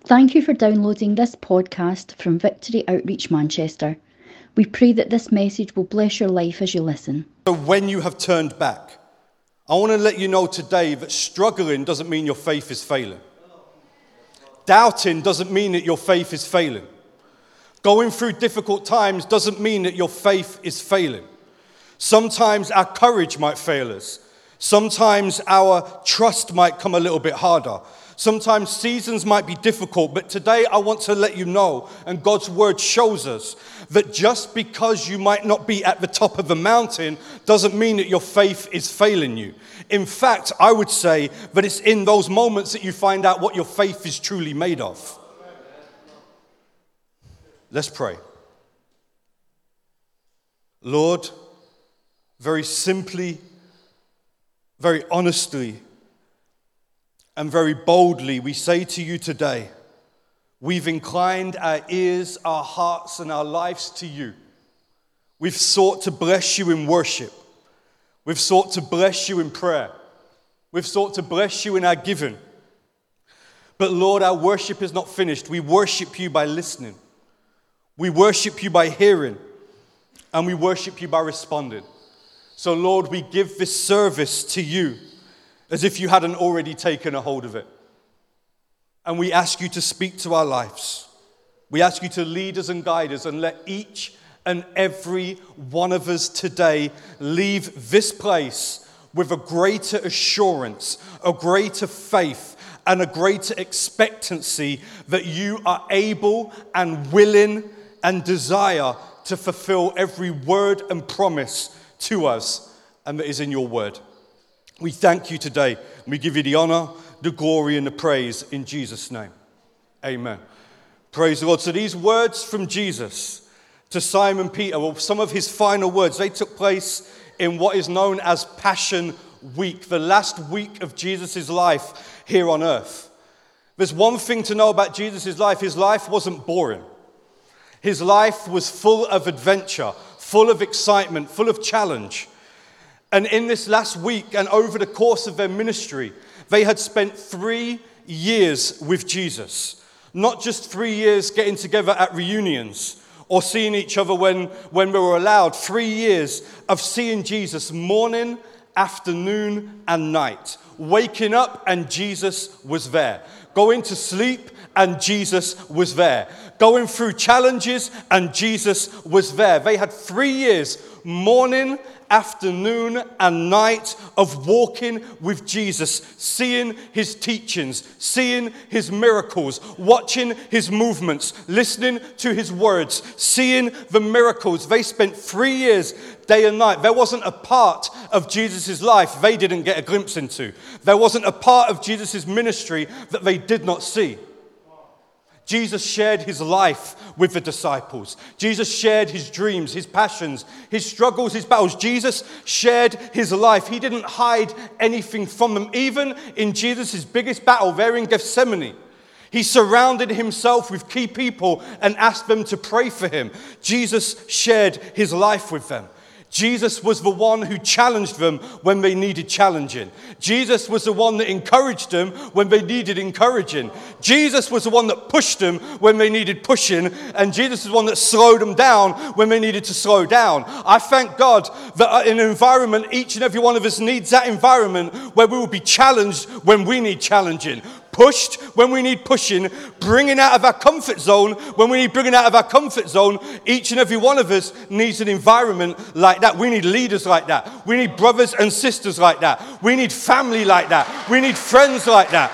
Thank you for downloading this podcast from Victory Outreach Manchester. We pray that this message will bless your life as you listen. So when you have turned back, I want to let you know today that struggling doesn't mean your faith is failing. Doubting doesn't mean that your faith is failing. Going through difficult times doesn't mean that your faith is failing. Sometimes our courage might fail us. Sometimes our trust might come a little bit harder. Sometimes seasons might be difficult, but today I want to let you know, and God's word shows us, that just because you might not be at the top of the mountain doesn't mean that your faith is failing you. In fact, I would say that it's in those moments that you find out what your faith is truly made of. Let's pray. Lord, very simply, very honestly, and very boldly, we say to you today, we've inclined our ears, our hearts, and our lives to you. We've sought to bless you in worship. We've sought to bless you in prayer. We've sought to bless you in our giving. But Lord, our worship is not finished. We worship you by listening. We worship you by hearing. And we worship you by responding. So Lord, we give this service to you as if you hadn't already taken a hold of it. And we ask you to speak to our lives. We ask you to lead us and guide us, and let each and every one of us today leave this place with a greater assurance, a greater faith, and a greater expectancy that you are able and willing and desire to fulfill every word and promise to us and that is in your word. We thank you today, and we give you the honor, the glory, and the praise in Jesus' name. Amen. Praise the Lord. So these words from Jesus to Simon Peter, well, some of his final words, they took place in what is known as Passion Week, the last week of Jesus' life here on earth. There's one thing to know about Jesus' life. His life wasn't boring. His life was full of adventure, full of excitement, full of challenge. And in this last week and over the course of their ministry, they had spent 3 years with Jesus. Not just 3 years getting together at reunions or seeing each other when we were allowed. 3 years of seeing Jesus morning, afternoon, and night. Waking up and Jesus was there. Going to sleep and Jesus was there. Going through challenges and Jesus was there. They had 3 years, morning, afternoon, and night of walking with Jesus, seeing his teachings, seeing his miracles, watching his movements, listening to his words, seeing the miracles. They spent 3 years, day and night. There wasn't a part of Jesus' life they didn't get a glimpse into. There wasn't a part of Jesus' ministry that they did not see. Jesus shared his life with the disciples. Jesus shared his dreams, his passions, his struggles, his battles. Jesus shared his life. He didn't hide anything from them. Even in Jesus' biggest battle there in Gethsemane, he surrounded himself with key people and asked them to pray for him. Jesus shared his life with them. Jesus was the one who challenged them when they needed challenging. Jesus was the one that encouraged them when they needed encouraging. Jesus was the one that pushed them when they needed pushing. And Jesus was the one that slowed them down when they needed to slow down. I thank God that in an environment, each and every one of us needs that environment where we will be challenged when we need challenging. Pushed when we need pushing, bringing out of our comfort zone when we need bringing out of our comfort zone. Each and every one of us needs an environment like that. We need leaders like that. We need brothers and sisters like that. We need family like that. We need friends like that.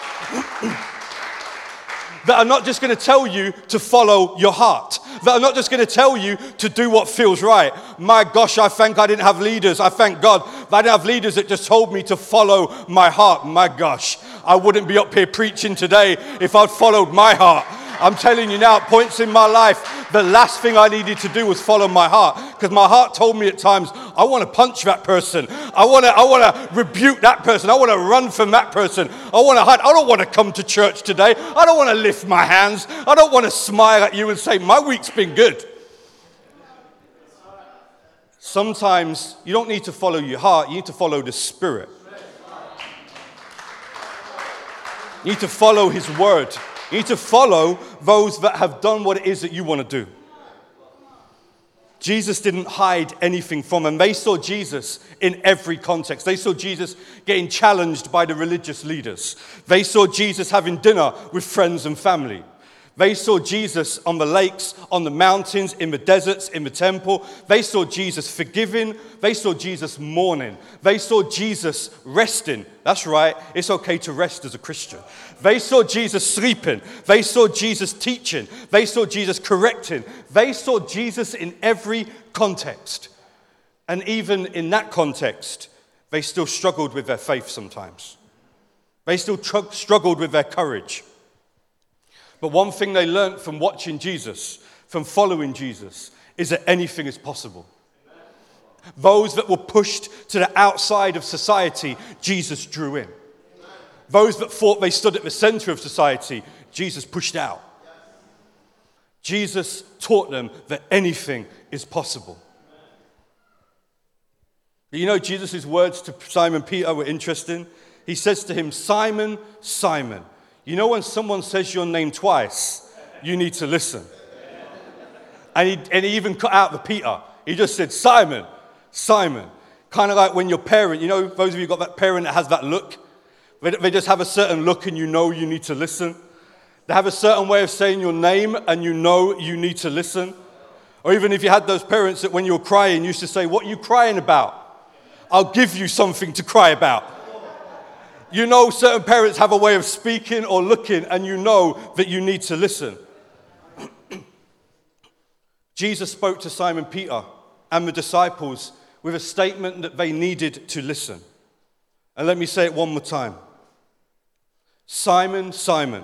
That are not just going to tell you to follow your heart. That are not just going to tell you to do what feels right. My gosh, I thank I didn't have leaders. I thank God that I didn't have leaders that just told me to follow my heart. My gosh, I wouldn't be up here preaching today if I'd followed my heart. I'm telling you now, at points in my life, the last thing I needed to do was follow my heart. Because my heart told me at times, I want to punch that person. I want to rebuke that person. I want to run from that person. I want to hide. I don't want to come to church today. I don't want to lift my hands. I don't want to smile at you and say, my week's been good. Sometimes you don't need to follow your heart. You need to follow the Spirit. You need to follow His word. You need to follow those that have done what it is that you want to do. Jesus didn't hide anything from them. They saw Jesus in every context. They saw Jesus getting challenged by the religious leaders. They saw Jesus having dinner with friends and family. They saw Jesus on the lakes, on the mountains, in the deserts, in the temple. They saw Jesus forgiving. They saw Jesus mourning. They saw Jesus resting. That's right, it's okay to rest as a Christian. They saw Jesus sleeping. They saw Jesus teaching. They saw Jesus correcting. They saw Jesus in every context. And even in that context, they still struggled with their faith sometimes. They still struggled with their courage. But one thing they learned from watching Jesus, from following Jesus, is that anything is possible. Those that were pushed to the outside of society, Jesus drew in. Those that thought they stood at the center of society, Jesus pushed out. Jesus taught them that anything is possible. You know, Jesus' words to Simon Peter were interesting. He says to him, Simon, Simon. You know when someone says your name twice, you need to listen. And he even cut out the Peter. He just said, Simon, Simon. Kind of like when your parent, you know, those of you got that parent that has that look. They just have a certain look and you know you need to listen. They have a certain way of saying your name and you know you need to listen. Or even if you had those parents that when you were crying used to say, what are you crying about? I'll give you something to cry about. You know certain parents have a way of speaking or looking and you know that you need to listen. Jesus spoke to Simon Peter and the disciples with a statement that they needed to listen. And let me say it one more time. Simon, Simon,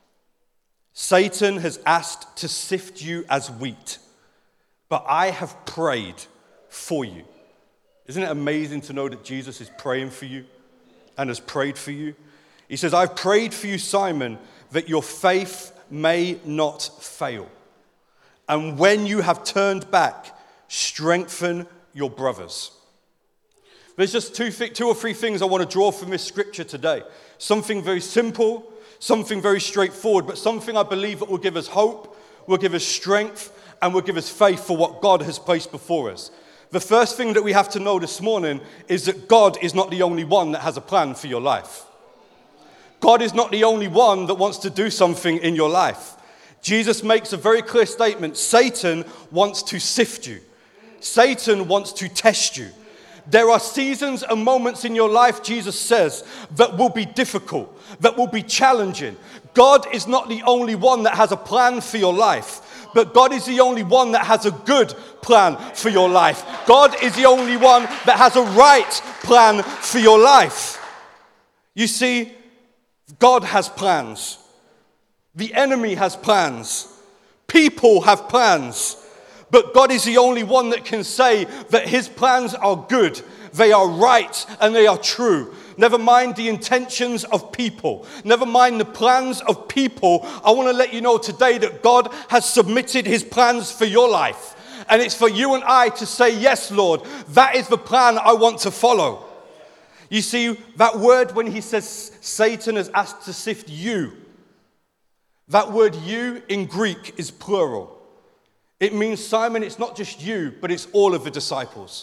Satan has asked to sift you as wheat, but I have prayed for you. Isn't it amazing to know that Jesus is praying for you and has prayed for you? He says, I've prayed for you, Simon, that your faith may not fail. And when you have turned back, strengthen your brothers. There's just two or three things I want to draw from this scripture today. Something very simple, something very straightforward, but something I believe that will give us hope, will give us strength, and will give us faith for what God has placed before us. The first thing that we have to know this morning is that God is not the only one that has a plan for your life. God is not the only one that wants to do something in your life. Jesus makes a very clear statement. Satan wants to sift you. Satan wants to test you. There are seasons and moments in your life, Jesus says, that will be difficult, that will be challenging. God is not the only one that has a plan for your life, but God is the only one that has a good plan for your life. God is the only one that has a right plan for your life. You see, God has plans. The enemy has plans. People have plans. But God is the only one that can say that his plans are good, they are right, and they are true. Never mind the intentions of people. Never mind the plans of people. I want to let you know today that God has submitted his plans for your life. And it's for you and I to say, yes, Lord, that is the plan I want to follow. You see, that word when he says Satan has asked to sift you, that word you in Greek is plural. It means, Simon, it's not just you, but it's all of the disciples.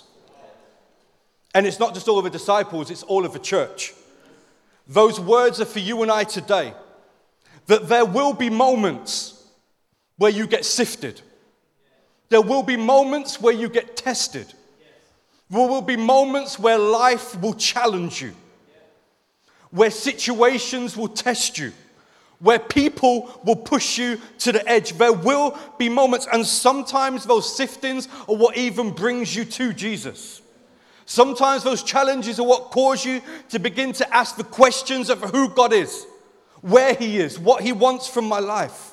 And it's not just all of the disciples, it's all of the church. Those words are for you and I today. That there will be moments where you get sifted. There will be moments where you get tested. There will be moments where life will challenge you. Where situations will test you. Where people will push you to the edge. There will be moments, and sometimes those siftings are what even brings you to Jesus. Sometimes those challenges are what cause you to begin to ask the questions of who God is, where he is, what he wants from my life.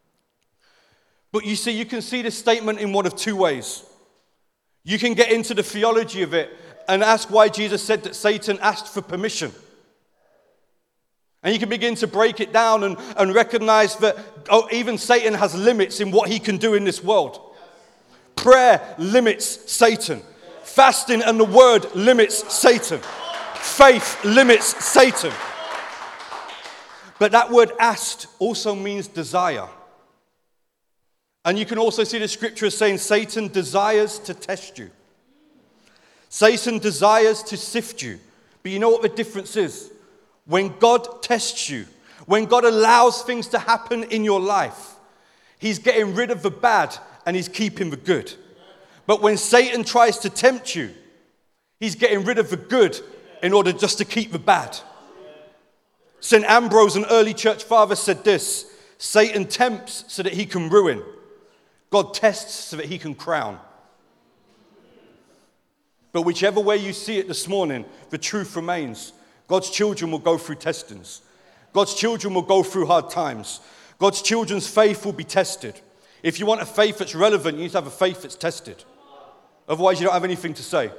But you see, you can see this statement in one of two ways. You can get into the theology of it and ask why Jesus said that Satan asked for permission. And you can begin to break it down and recognize that even Satan has limits in what he can do in this world. Prayer limits Satan. Fasting and the word limits Satan. Faith limits Satan. But that word asked also means desire. And you can also see the scripture as saying Satan desires to test you. Satan desires to sift you. But you know what the difference is? When God tests you, when God allows things to happen in your life, he's getting rid of the bad and he's keeping the good. But when Satan tries to tempt you, he's getting rid of the good in order just to keep the bad. St. Ambrose, an early church father, said this: Satan tempts so that he can ruin. God tests so that he can crown. But whichever way you see it this morning, the truth remains. God's children will go through testings. God's children will go through hard times. God's children's faith will be tested. If you want a faith that's relevant, you need to have a faith that's tested. Otherwise, you don't have anything to say. It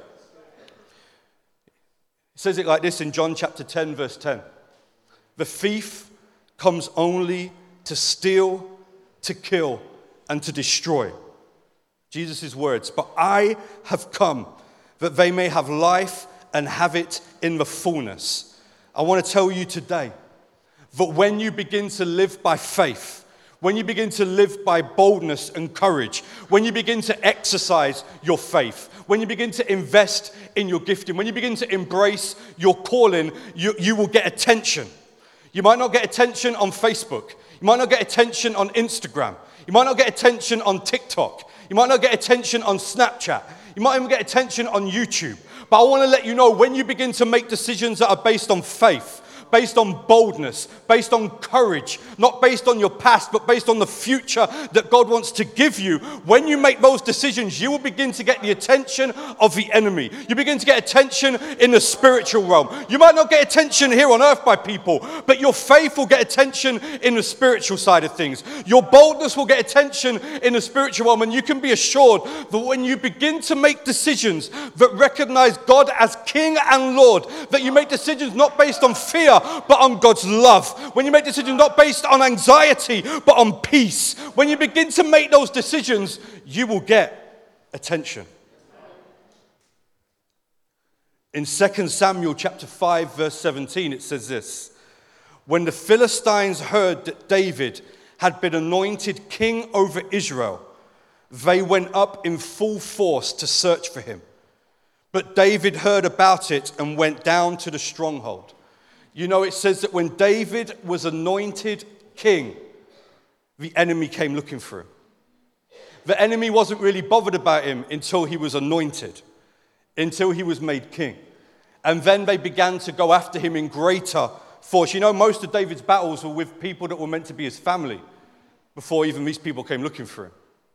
says it like this in John chapter 10, verse 10. The thief comes only to steal, to kill, and to destroy. Jesus' words. But I have come that they may have life and have it in the fullness. I want to tell you today that when you begin to live by faith, when you begin to live by boldness and courage, when you begin to exercise your faith, when you begin to invest in your gifting, when you begin to embrace your calling, you will get attention. You might not get attention on Facebook. You might not get attention on Instagram. You might not get attention on TikTok. You might not get attention on Snapchat. You might even get attention on YouTube. But I want to let you know, when you begin to make decisions that are based on faith, based on boldness, based on courage, not based on your past, but based on the future that God wants to give you, when you make those decisions, you will begin to get the attention of the enemy. You begin to get attention in the spiritual realm. You might not get attention here on earth by people, but your faith will get attention in the spiritual side of things. Your boldness will get attention in the spiritual realm, and you can be assured that when you begin to make decisions that recognize God as King and Lord, that you make decisions not based on fear, but on God's love. When you make decisions not based on anxiety, but on peace. When you begin to make those decisions, you will get attention. In 2 Samuel chapter 5, verse 17, it says this: When the Philistines heard that David had been anointed king over Israel, they went up in full force to search for him. But David heard about it and went down to the stronghold. You know, it says that when David was anointed king, the enemy came looking for him. The enemy wasn't really bothered about him until he was anointed, until he was made king. And then they began to go after him in greater force. You know, most of David's battles were with people that were meant to be his family before even these people came looking for him.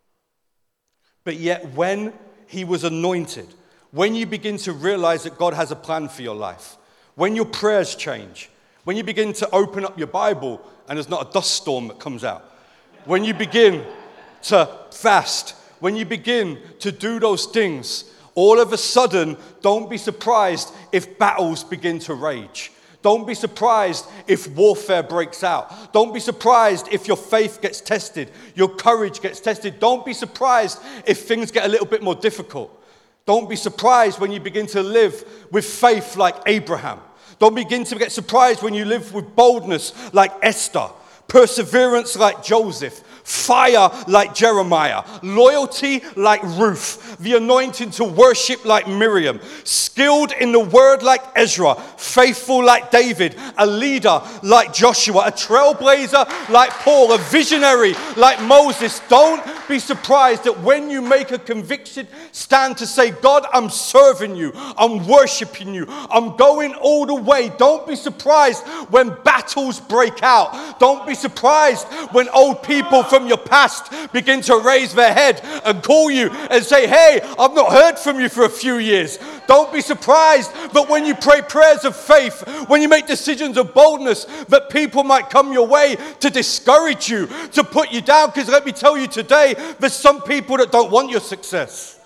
But yet when he was anointed, when you begin to realize that God has a plan for your life, when your prayers change, when you begin to open up your Bible and there's not a dust storm that comes out, when you begin to fast, when you begin to do those things, all of a sudden, don't be surprised if battles begin to rage. Don't be surprised if warfare breaks out. Don't be surprised if your faith gets tested, your courage gets tested. Don't be surprised if things get a little bit more difficult. Don't be surprised when you begin to live with faith like Abraham. Don't begin to get surprised when you live with boldness like Esther, perseverance like Joseph, fire like Jeremiah, loyalty like Ruth, the anointing to worship like Miriam, skilled in the word like Ezra, faithful like David, a leader like Joshua, a trailblazer like Paul, a visionary like Moses. Don't be surprised that when you make a conviction stand to say, God, I'm serving you, I'm worshiping you, I'm going all the way. Don't be surprised when battles break out. Don't be surprised when old people from your past begin to raise their head and call you and say, hey, I've not heard from you for a few years. Don't be surprised that when you pray prayers of faith, when you make decisions of boldness, that people might come your way to discourage you, to put you down. Because let me tell you today, there's some people that don't want your success.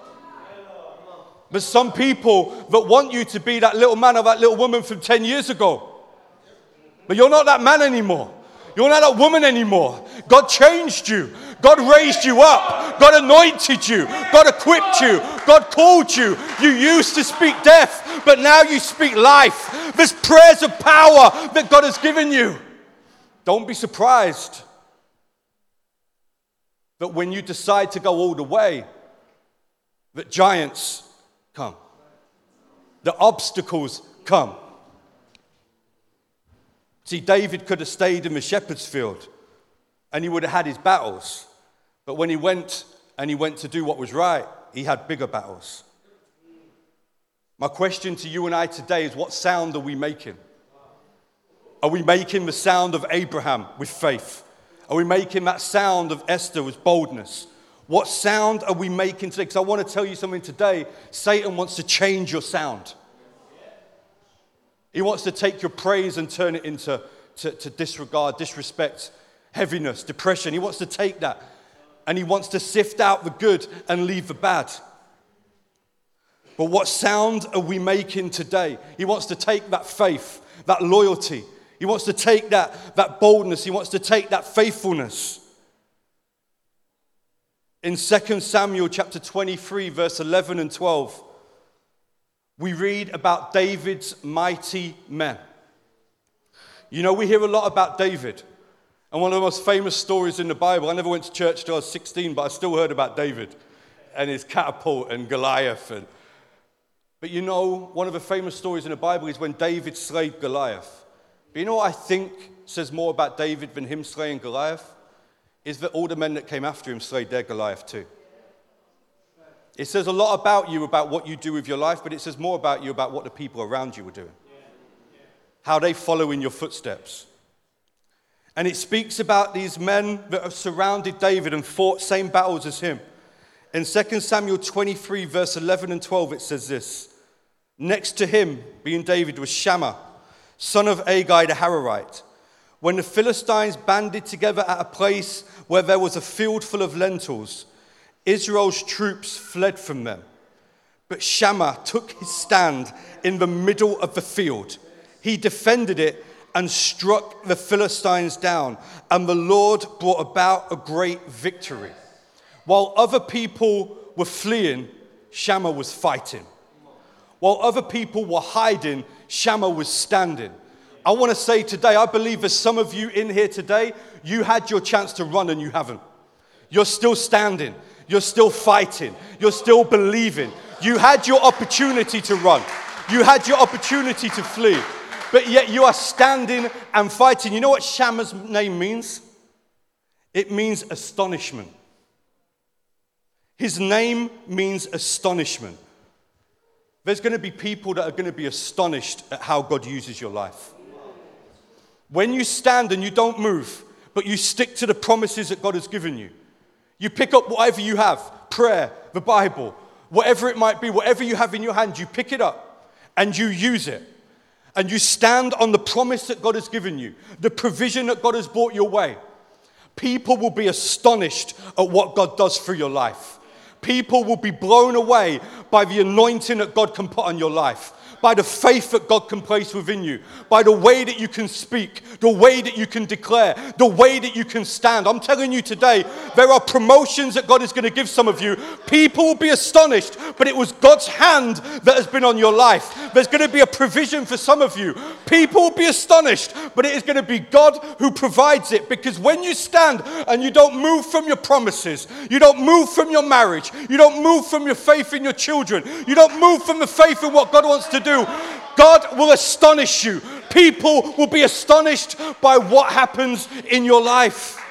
There's some people that want you to be that little man or that little woman from 10 years ago. But you're not that man anymore. You're not that woman anymore. God changed you. God raised you up. God anointed you. God equipped you. God called you. You used to speak death, but now you speak life. There's prayers of power that God has given you. Don't be surprised that when you decide to go all the way, that giants come, the obstacles come. See, David could have stayed in the shepherd's field and he would have had his battles. But when he went to do what was right, he had bigger battles. My question to you and I today is, what sound are we making? Are we making the sound of Abraham with faith? Are we making that sound of Esther with boldness? What sound are we making today? Because I want to tell you something today. Satan wants to change your sound. He wants to take your praise and turn it into disregard, disrespect, heaviness, depression. He wants to take that and he wants to sift out the good and leave the bad. But what sound are we making today? He wants to take that faith, that loyalty. He wants to take that boldness. He wants to take that faithfulness. In 2 Samuel chapter 23, verse 11 and 12, we read about David's mighty men. You know, we hear a lot about David. And one of the most famous stories in the Bible, I never went to church till I was 16, but I still heard about David and his catapult and Goliath. But you know, one of the famous stories in the Bible is when David slayed Goliath. But you know what I think says more about David than him slaying Goliath? Is that all the men that came after him slayed their Goliath too. It says a lot about you, about what you do with your life, but it says more about you, about what the people around you are doing. How they follow in your footsteps. And it speaks about these men that have surrounded David and fought same battles as him. In 2 Samuel 23, verse 11 and 12, it says this. Next to him, being David, was Shammah, son of Agag the Hararite. When the Philistines banded together at a place where there was a field full of lentils, Israel's troops fled from them. But Shammah took his stand in the middle of the field. He defended it and struck the Philistines down, and the Lord brought about a great victory. While other people were fleeing, Shammah was fighting. While other people were hiding, Shammah was standing. I want to say today, I believe there's some of you in here today, you had your chance to run and you haven't. You're still standing. You're still fighting. You're still believing. You had your opportunity to run. You had your opportunity to flee. But yet you are standing and fighting. You know what Shammah's name means? It means astonishment. His name means astonishment. There's going to be people that are going to be astonished at how God uses your life. When you stand and you don't move, but you stick to the promises that God has given you, you pick up whatever you have, prayer, the Bible, whatever it might be, whatever you have in your hand, you pick it up and you use it. And you stand on the promise that God has given you, the provision that God has brought your way. People will be astonished at what God does for your life. People will be blown away by the anointing that God can put on your life, by the faith that God can place within you, by the way that you can speak, the way that you can declare, the way that you can stand. I'm telling you today, there are promotions that God is going to give some of you. People will be astonished, but it was God's hand that has been on your life. There's going to be a provision for some of you. People will be astonished, but it is going to be God who provides it, because when you stand and you don't move from your promises, you don't move from your marriage, you don't move from your faith in your children, you don't move from the faith in what God wants to do, God will astonish you. People will be astonished by what happens in your life.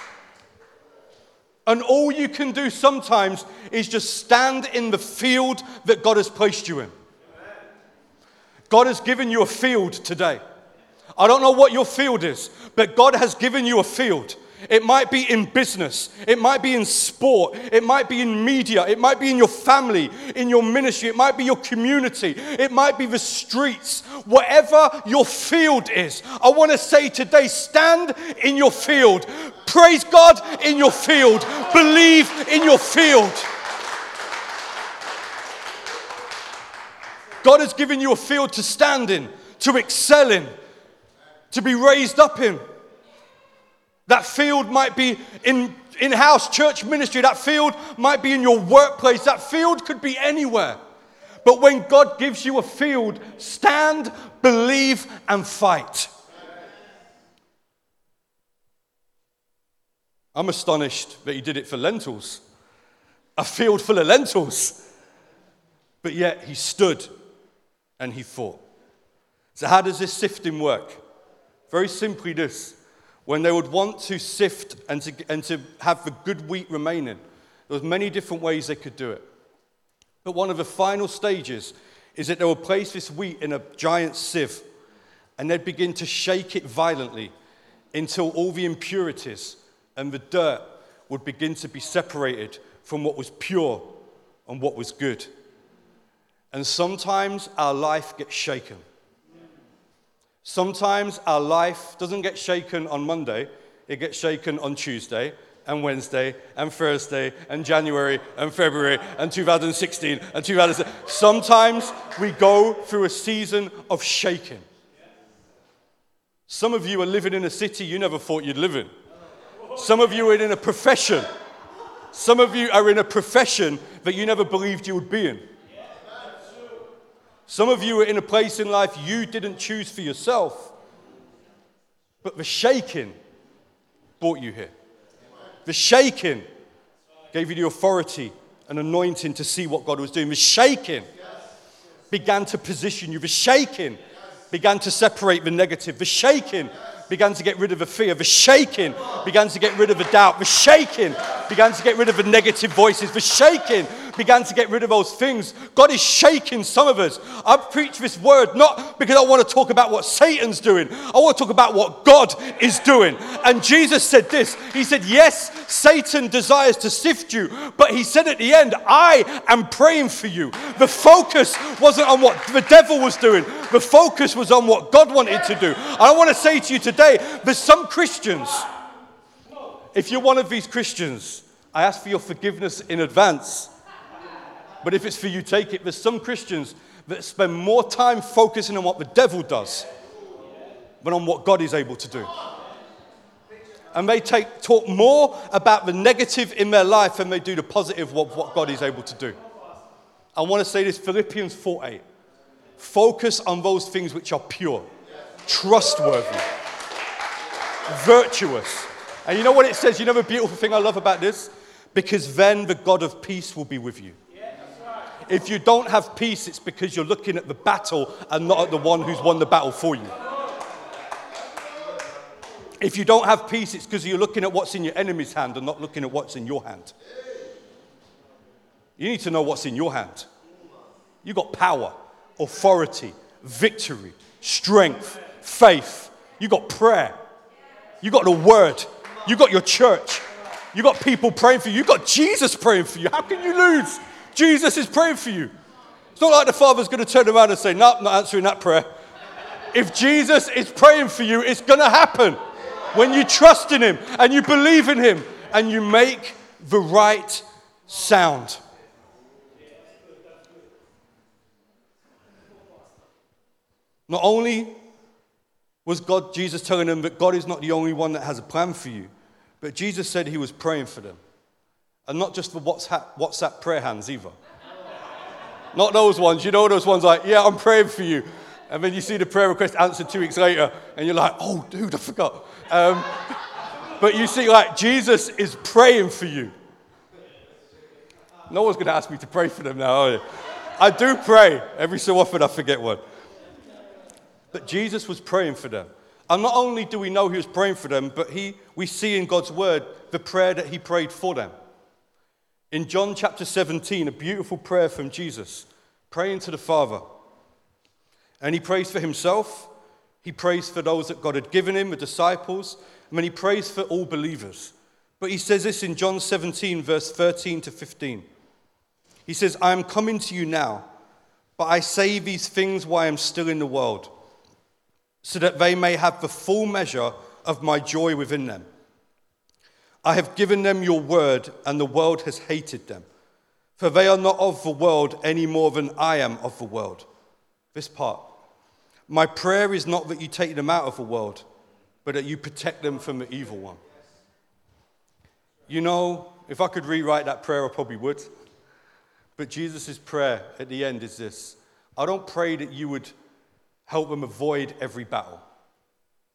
And all you can do sometimes is just stand in the field that God has placed you in. God has given you a field today. I don't know what your field is, but God has given you a field. It might be in business. It might be in sport. It might be in media. It might be in your family, in your ministry. It might be your community. It might be the streets. Whatever your field is, I want to say today, stand in your field. Praise God in your field. Believe in your field. God has given you a field to stand in, to excel in, to be raised up in. That field might be in-house church ministry. That field might be in your workplace. That field could be anywhere. But when God gives you a field, stand, believe, and fight. I'm astonished that he did it for lentils. A field full of lentils. But yet he stood and he fought. So how does this sifting work? Very simply this. When they would want to sift and to have the good wheat remaining, there was many different ways they could do it. But one of the final stages is that they would place this wheat in a giant sieve and they'd begin to shake it violently until all the impurities and the dirt would begin to be separated from what was pure and what was good. And sometimes our life gets shaken. Sometimes our life doesn't get shaken on Monday, it gets shaken on Tuesday and Wednesday and Thursday and January and February and 2016 and 2017. Sometimes we go through a season of shaking. Some of you are living in a city you never thought you'd live in. Some of you are in a profession. Some of you are in a profession that you never believed you would be in. Some of you are in a place in life you didn't choose for yourself, but the shaking brought you here. The shaking gave you the authority and anointing to see what God was doing. The shaking began to position you. The shaking began to separate the negative. The shaking began to get rid of the fear. The shaking began to get rid of the doubt. The shaking began to get rid of the negative voices. The shaking began to get rid of those things. God is shaking some of us. I preach this word not because I want to talk about what Satan's doing. I want to talk about what God is doing. And Jesus said this. He said, yes, Satan desires to sift you, but he said at the end, I am praying for you. The focus wasn't on what the devil was doing. The focus was on what God wanted to do. And I want to say to you today, there's some Christians, if you're one of these Christians, I ask for your forgiveness in advance. But if it's for you, take it. There's some Christians that spend more time focusing on what the devil does than on what God is able to do. And they talk more about the negative in their life than they do the positive of what God is able to do. I want to say this, Philippians 4:8. Focus on those things which are pure, trustworthy, virtuous. And you know what it says? You know the beautiful thing I love about this? Because then the God of peace will be with you. If you don't have peace, it's because you're looking at the battle and not at the one who's won the battle for you. If you don't have peace, it's because you're looking at what's in your enemy's hand and not looking at what's in your hand. You need to know what's in your hand. You've got power, authority, victory, strength, faith. You've got prayer. You've got the word. You've got your church. You've got people praying for you. You've got Jesus praying for you. How can you lose? Jesus is praying for you. It's not like the Father's going to turn around and say, no, not answering that prayer. If Jesus is praying for you, it's going to happen. When you trust in him and you believe in him and you make the right sound. Not only was Jesus telling them that God is not the only one that has a plan for you, but Jesus said he was praying for them. And not just for WhatsApp prayer hands either. Not those ones. You know those ones like, yeah, I'm praying for you. And then you see the prayer request answered 2 weeks later, and you're like, oh, dude, I forgot. But you see, like, Jesus is praying for you. No one's going to ask me to pray for them now, are you? I do pray. Every so often I forget one. But Jesus was praying for them. And not only do we know he was praying for them, but we see in God's word the prayer that he prayed for them. In John chapter 17, a beautiful prayer from Jesus, praying to the Father. And he prays for himself, he prays for those that God had given him, the disciples, and then he prays for all believers. But he says this in John 17, verse 13 to 15. He says, I am coming to you now, but I say these things while I am still in the world, so that they may have the full measure of my joy within them. I have given them your word, and the world has hated them. For they are not of the world any more than I am of the world. This part. My prayer is not that you take them out of the world, but that you protect them from the evil one. You know, if I could rewrite that prayer, I probably would. But Jesus' prayer at the end is this. I don't pray that you would help them avoid every battle.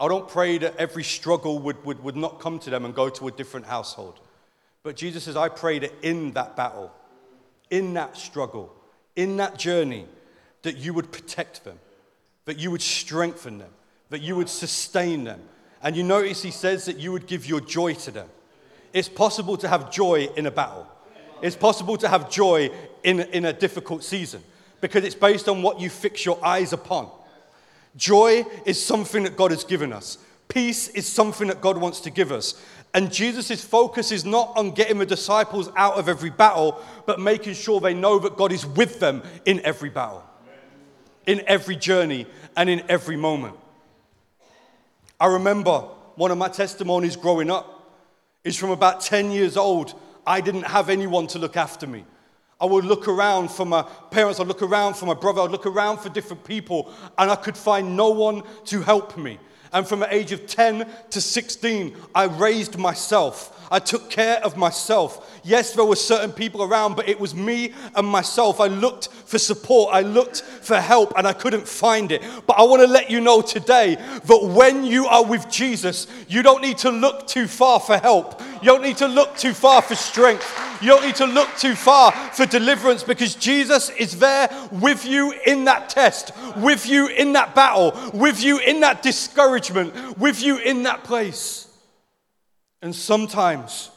I don't pray that every struggle would not come to them and go to a different household. But Jesus says, I pray that in that battle, in that struggle, in that journey, that you would protect them, that you would strengthen them, that you would sustain them. And you notice he says that you would give your joy to them. It's possible to have joy in a battle. It's possible to have joy in a difficult season because it's based on what you fix your eyes upon. Joy is something that God has given us. Peace is something that God wants to give us. And Jesus' focus is not on getting the disciples out of every battle, but making sure they know that God is with them in every battle, in every journey, and in every moment. I remember one of my testimonies growing up is from about 10 years old. I didn't have anyone to look after me. I would look around for my parents, I'd look around for my brother, I'd look around for different people, and I could find no one to help me. And from the age of 10 to 16, I raised myself. I took care of myself. Yes, there were certain people around, but it was me and myself. I looked for support. I looked for help, and I couldn't find it. But I want to let you know today that when you are with Jesus, you don't need to look too far for help. You don't need to look too far for strength. You don't need to look too far for deliverance because Jesus is there with you in that test, with you in that battle, with you in that discouragement, with you in that place. And sometimes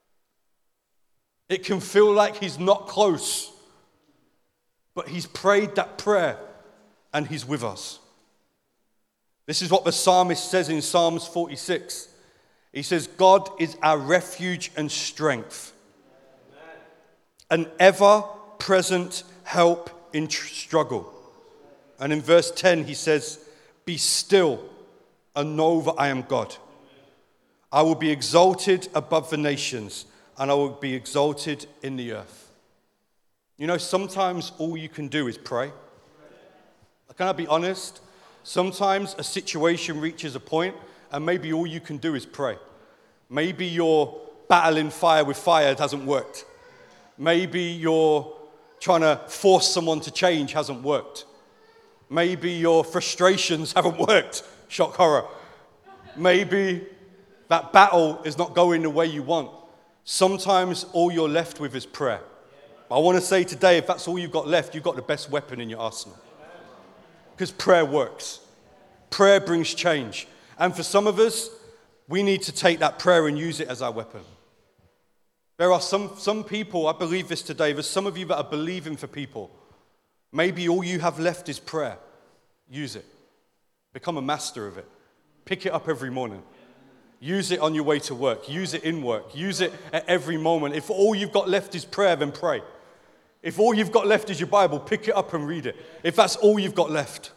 it can feel like he's not close, but he's prayed that prayer and he's with us. This is what the psalmist says in Psalms 46. He says, God is our refuge and strength, an ever-present help in struggle. And in verse 10 he says, be still and know that I am God. I will be exalted above the nations, and I will be exalted in the earth. You know, sometimes all you can do is pray. Can I be honest? Sometimes a situation reaches a point, and maybe all you can do is pray. Maybe your battling fire with fire hasn't worked. Maybe your trying to force someone to change hasn't worked. Maybe your frustrations haven't worked. Shock horror. Maybe that battle is not going the way you want. Sometimes all you're left with is prayer. I want to say today, if that's all you've got left, you've got the best weapon in your arsenal. Because prayer works. Prayer brings change. And for some of us, we need to take that prayer and use it as our weapon. There are some people, I believe this today, there's some of you that are believing for people. Maybe all you have left is prayer. Use it. Become a master of it. Pick it up every morning. Use it on your way to work. Use it in work. Use it at every moment. If all you've got left is prayer, then pray. If all you've got left is your Bible, pick it up and read it. If that's all you've got left.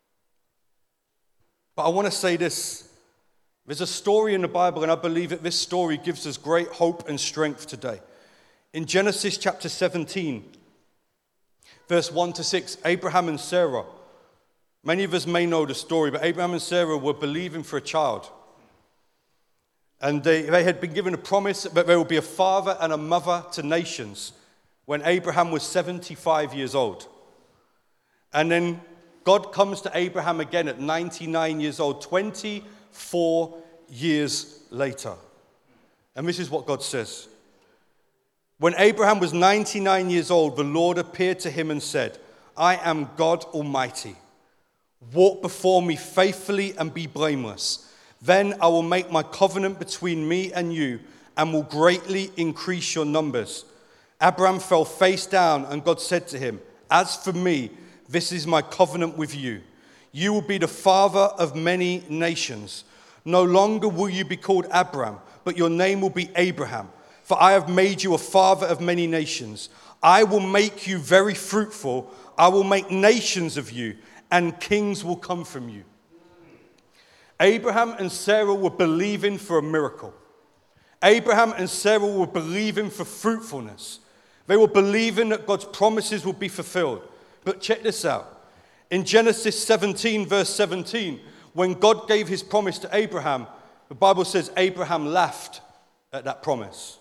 But I want to say this. There's a story in the Bible, and I believe that this story gives us great hope and strength today. In Genesis chapter 17, verse 1 to 6, Abraham and Sarah. Many of us may know the story, but Abraham and Sarah were believing for a child. And they had been given a promise that there would be a father and a mother to nations when Abraham was 75 years old. And then God comes to Abraham again at 99 years old, 24 years later. And this is what God says. When Abraham was 99 years old, the Lord appeared to him and said, I am God Almighty. Walk before me faithfully and be blameless. Then I will make my covenant between me and you and will greatly increase your numbers. Abraham fell face down, and God said to him, as for me, this is my covenant with you. You will be the father of many nations. No longer will you be called Abram, but your name will be Abraham. For I have made you a father of many nations. I will make you very fruitful. I will make nations of you, and kings will come from you. Abraham and Sarah were believing for a miracle. Abraham and Sarah were believing for fruitfulness. They were believing that God's promises would be fulfilled. But check this out. In Genesis 17, verse 17, when God gave his promise to Abraham, the Bible says Abraham laughed at that promise.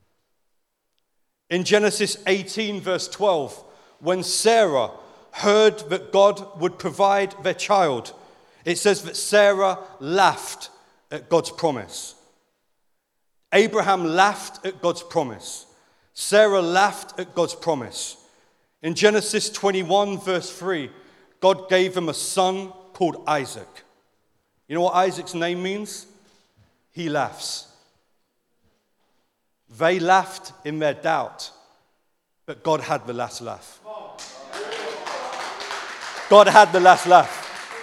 In Genesis 18, verse 12, when Sarah heard that God would provide their child, It says that Sarah laughed at God's promise. Abraham laughed at God's promise. Sarah laughed at God's promise. In Genesis 21, verse 3, God gave him a son called Isaac. You know what Isaac's name means? He laughs. They laughed in their doubt, but God had the last laugh. God had the last laugh.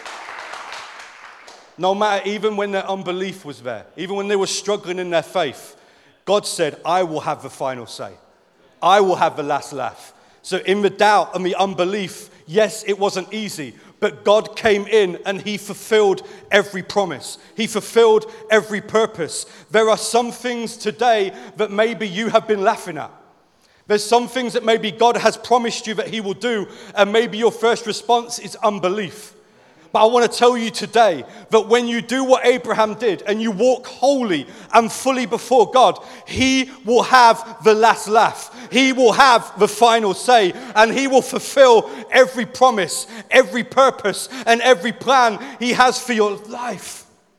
No matter, even when their unbelief was there, even when they were struggling in their faith, God said, I will have the final say. I will have the last laugh. So in the doubt and the unbelief, yes, it wasn't easy, but God came in and he fulfilled every promise. He fulfilled every purpose. There are some things today that maybe you have been laughing at. There's some things that maybe God has promised you that he will do, and maybe your first response is unbelief. But I want to tell you today that when you do what Abraham did and you walk wholly and fully before God, he will have the last laugh. He will have the final say, and he will fulfill every promise, every purpose, and every plan he has for your life.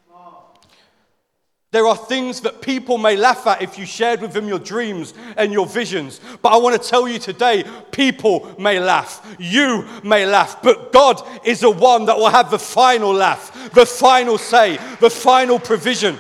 There are things that people may laugh at if you shared with them your dreams and your visions. But I want to tell you today, people may laugh. You may laugh. But God is the one that will have the final laugh, the final say, the final provision.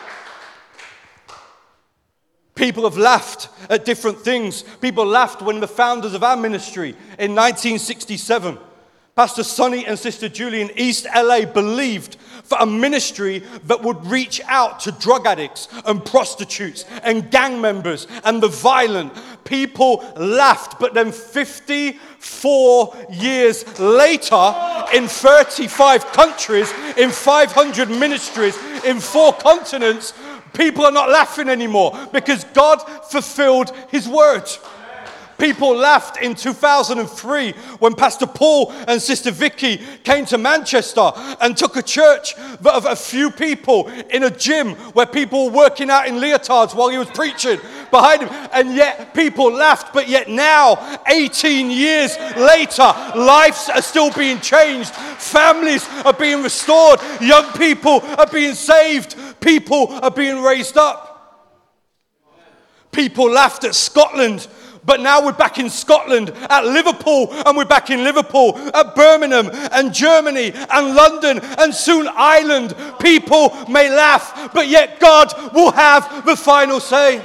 People have laughed at different things. People laughed when the founders of our ministry in 1967, Pastor Sonny and Sister Julie in East LA, believed for a ministry that would reach out to drug addicts and prostitutes and gang members and the violent. People laughed, but then 54 years later, in 35 countries, in 500 ministries, in 4 continents, people are not laughing anymore because God fulfilled his word. People laughed in 2003 when Pastor Paul and Sister Vicky came to Manchester and took a church of a few people in a gym where people were working out in leotards while he was preaching behind him. And yet people laughed, but yet now, 18 years later, lives are still being changed. Families are being restored. Young people are being saved. People are being raised up. People laughed at Scotland, but now we're back in Scotland, at Liverpool, and we're back in Liverpool, at Birmingham, and Germany, and London, and soon Ireland. People may laugh, but yet God will have the final say.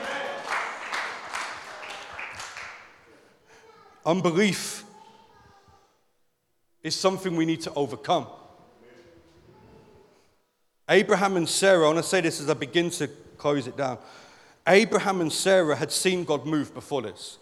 Unbelief is something we need to overcome. Abraham and Sarah, I want to say this as I begin to close it down. Abraham and Sarah had seen God move before this.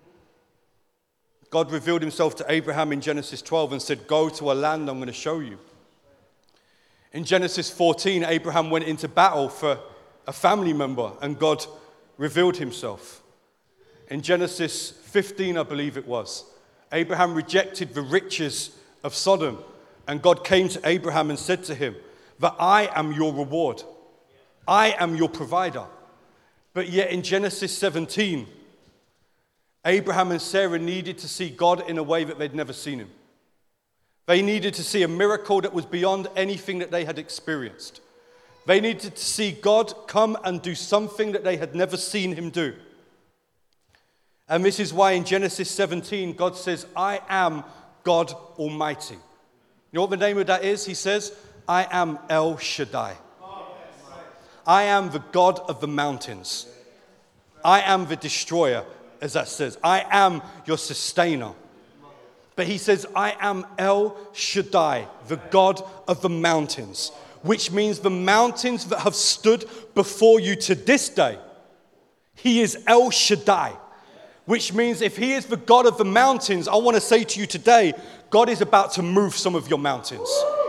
God revealed himself to Abraham in Genesis 12 and said, go to a land I'm going to show you. In Genesis 14, Abraham went into battle for a family member and God revealed himself. In Genesis 15, I believe it was, Abraham rejected the riches of Sodom and God came to Abraham and said to him that I am your reward. I am your provider. But yet in Genesis 17, Abraham and Sarah needed to see God in a way that they'd never seen him. They needed to see a miracle that was beyond anything that they had experienced. They needed to see God come and do something that they had never seen him do. And this is why in Genesis 17, God says, I am God Almighty. You know what the name of that is? He says, I am El Shaddai. I am the God of the mountains. I am the destroyer, as that says. I am your sustainer. But he says, I am El Shaddai, the God of the mountains, which means the mountains that have stood before you to this day. He is El Shaddai, which means if he is the God of the mountains, I want to say to you today, God is about to move some of your mountains.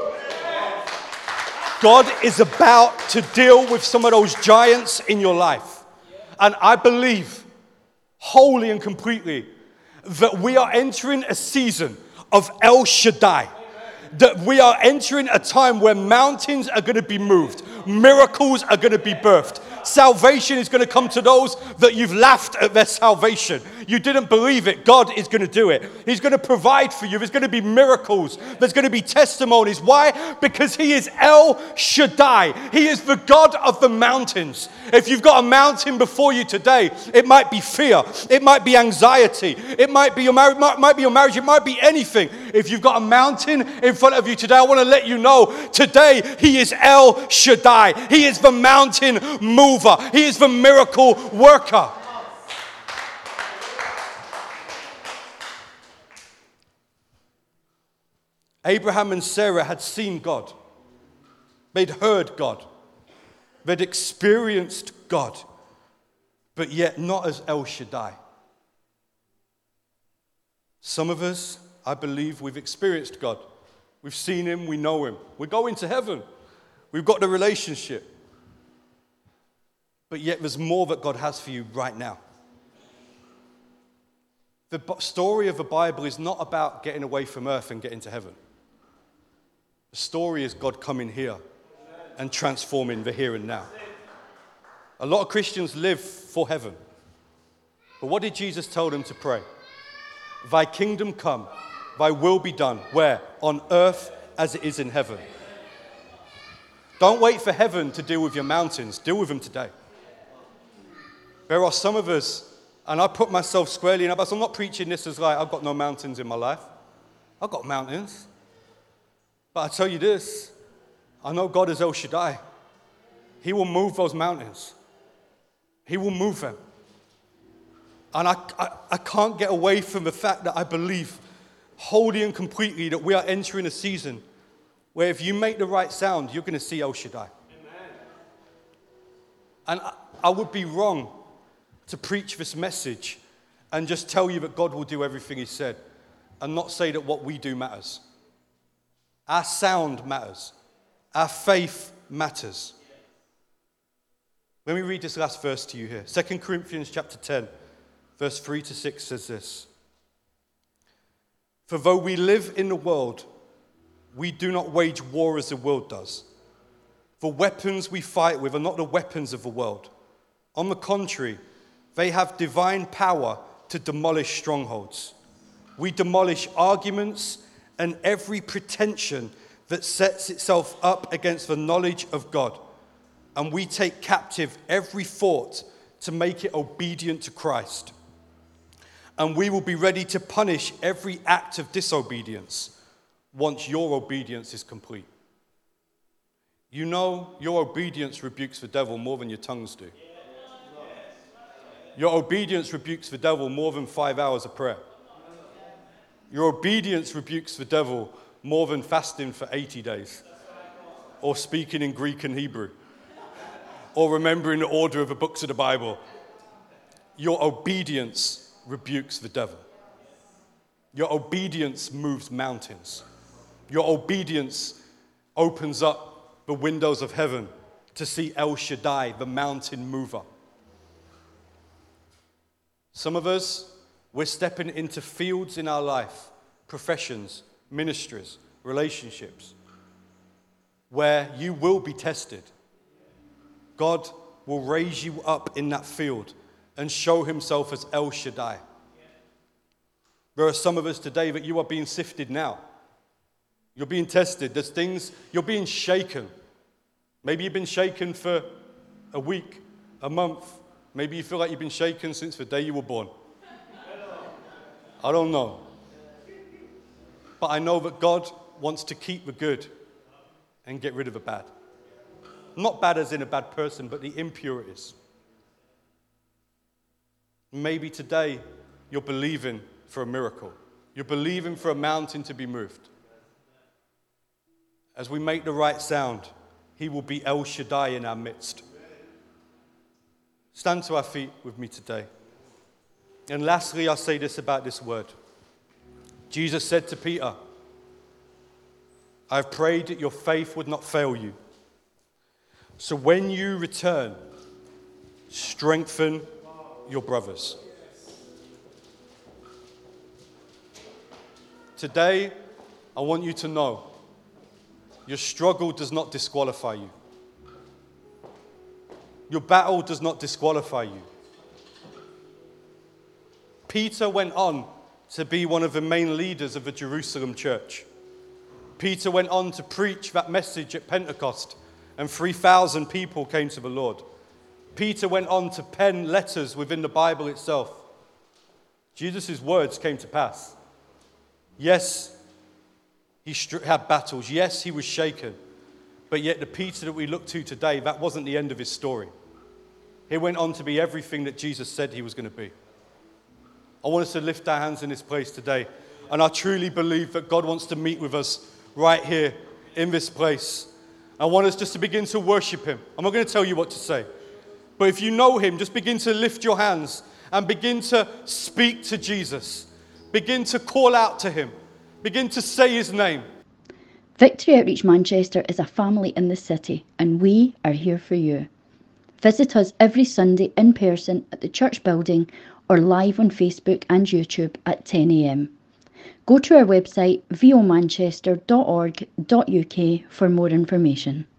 God is about to deal with some of those giants in your life. And I believe wholly and completely that we are entering a season of El Shaddai. That we are entering a time where mountains are going to be moved. Miracles are going to be birthed. Salvation is going to come to those that you've laughed at their salvation. you didn't believe it, God is going to do it. He's going to provide for you. There's going to be miracles. There's going to be testimonies. Why? Because he is El Shaddai. He is the God of the mountains. If you've got a mountain before you today, it might be fear. It might be anxiety. It might be your marriage. It might be anything. If you've got a mountain in front of you today, I want to let you know, today he is El Shaddai. He is the mountain mover. He is the miracle worker. Abraham and Sarah had seen God. They'd heard God. They'd experienced God. But yet not as El Shaddai. Some of us, I believe, we've experienced God. We've seen him, we know him. We're going to heaven. We've got the relationship. But yet there's more that God has for you right now. The story of the Bible is not about getting away from earth and getting to heaven. The story is God coming here and transforming the here and now. A lot of Christians live for heaven. But what did Jesus tell them to pray? Thy kingdom come, thy will be done. Where? On earth as it is in heaven. Don't wait for heaven to deal with your mountains. Deal with them today. There are some of us, and I put myself squarely in. I'm not preaching this as like I've got no mountains in my life. I've got mountains. But I tell you this, I know God is El Shaddai. He will move those mountains. He will move them. And I can't get away from the fact that I believe wholly and completely that we are entering a season where if you make the right sound, you're going to see El Shaddai. Amen. And I would be wrong to preach this message and just tell you that God will do everything he said and not say that what we do matters. Our sound matters. Our faith matters. Let me read this last verse to you here. 2 Corinthians chapter 10, verse 3 to 6 says this. For though we live in the world, we do not wage war as the world does. The weapons we fight with are not the weapons of the world. On the contrary, they have divine power to demolish strongholds. We demolish arguments and every pretension that sets itself up against the knowledge of God. And we take captive every thought to make it obedient to Christ. And we will be ready to punish every act of disobedience once your obedience is complete. You know your obedience rebukes the devil more than your tongues do. Your obedience rebukes the devil more than 5 hours of prayer. Your obedience rebukes the devil more than fasting for 80 days. Or speaking in Greek and Hebrew. Or remembering the order of the books of the Bible. Your obedience rebukes the devil. Your obedience moves mountains. Your obedience opens up the windows of heaven to see El Shaddai, the mountain mover. Some of us, we're stepping into fields in our life, professions, ministries, relationships, where you will be tested. God will raise you up in that field and show himself as El Shaddai. There are some of us today that you are being sifted now. You're being tested. There's things, you're being shaken. Maybe you've been shaken for a week, a month. Maybe you feel like you've been shaken since the day you were born. I don't know. But I know that God wants to keep the good and get rid of the bad. Not bad as in a bad person, but the impurities. Maybe today you're believing for a miracle. You're believing for a mountain to be moved. As we make the right sound, he will be El Shaddai in our midst. Stand to our feet with me today. And lastly, I'll say this about this word. Jesus said to Peter, I've prayed that your faith would not fail you. So when you return, strengthen your brothers. Today, I want you to know your struggle does not disqualify you. Your battle does not disqualify you. Peter went on to be one of the main leaders of the Jerusalem church. Peter went on to preach that message at Pentecost, and 3,000 people came to the Lord. Peter went on to pen letters within the Bible itself. Jesus' words came to pass. Yes, he had battles. Yes, he was shaken. But yet the Peter that we look to today, that wasn't the end of his story. He went on to be everything that Jesus said he was going to be. I want us to lift our hands in this place today. And I truly believe that God wants to meet with us right here in this place. I want us just to begin to worship him. I'm not going to tell you what to say. But if you know him, just begin to lift your hands and begin to speak to Jesus. Begin to call out to him. Begin to say his name. Victory Outreach Manchester is a family in the city, and we are here for you. Visit us every Sunday in person at the church building or live on Facebook and YouTube at 10 a.m. Go to our website vomanchester.org.uk for more information.